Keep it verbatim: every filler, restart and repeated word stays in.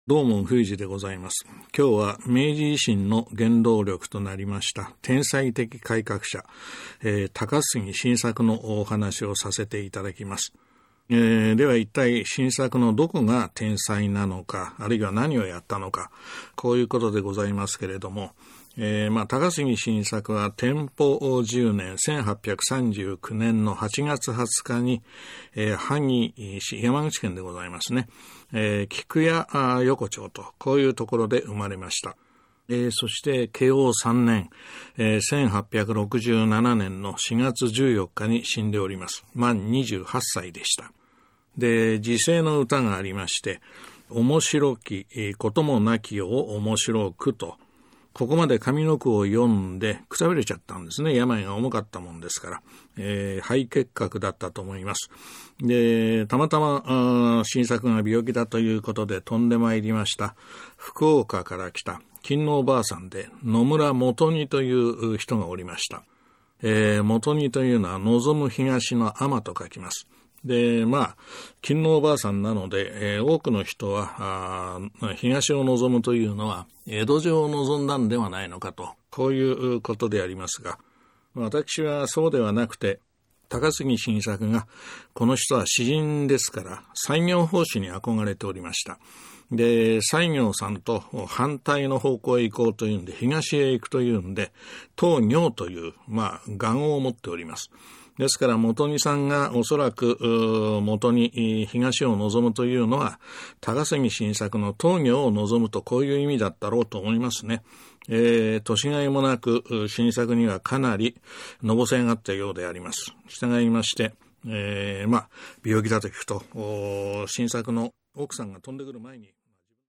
どうも冬治でございます。今日は明治維新の原動力となりました天才的改革者、えー、高杉晋作のお話をさせていただきます。えー、では一体晋作のどこが天才なのか、あるいは何をやったのか、こういうことでございますけれども、えーまあ、高杉晋作は天保じゅうねんせんはっぴゃくさんじゅうきゅうねんのはちがつはつかに、えー、萩市山口県でございますね、えー、菊屋横丁とこういうところで生まれました。えー、そして慶応さんねん、えー、せんはっぴゃくろくじゅうななねんのしがつじゅうよっかに死んでおります。満にじゅうはっさいでした。で、時世の歌がありまして、面白きこともなきを面白くと、ここまで上の句を読んでくたびれちゃったんですね。病が重かったもんですから、えー、肺結核だったと思います。で、たまたま晋作が病気だということで飛んでまいりました。福岡から来た勤皇ばあさんで野村元二という人がおりました。えー、元二というのは望む東の天と書きます。で、まあ、勤皇ばあさんなので、えー、多くの人は東を望むというのは江戸城を望んだんではないのかと、こういうことでありますが、私はそうではなくて、高杉晋作がこの人は詩人ですから西行法師に憧れておりました。で、西行さんと反対の方向へ行こうというんで、東へ行くというんで、東行という、まあ、願を持っております。ですから元二さんがおそらく元に東を望むというのは高杉晋作の東行を望むとこういう意味だったろうと思いますね。えー、年がいもなく晋作にはかなりのぼせがあったようであります。従いまして、えー、まあ病気だと聞くと晋作の奥さんが飛んでくる前に